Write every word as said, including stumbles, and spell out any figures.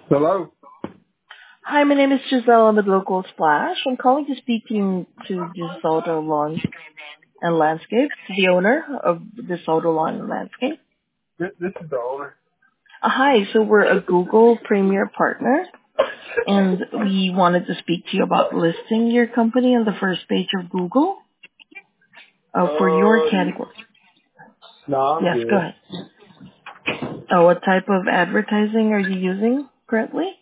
Hello? Hi, my name is Giselle. I'm with Local Splash. I'm calling to speak to to DeSoto Lawn and Landscape, the owner of DeSoto Lawn and Landscape. This, this is the owner. Uh, hi, so we're a Google Premier partner, and we wanted to speak to you about listing your company on the first page of Google uh, for your Uh, category. no, I'm Yes, go good. ahead. Uh, what type of advertising are you using currently?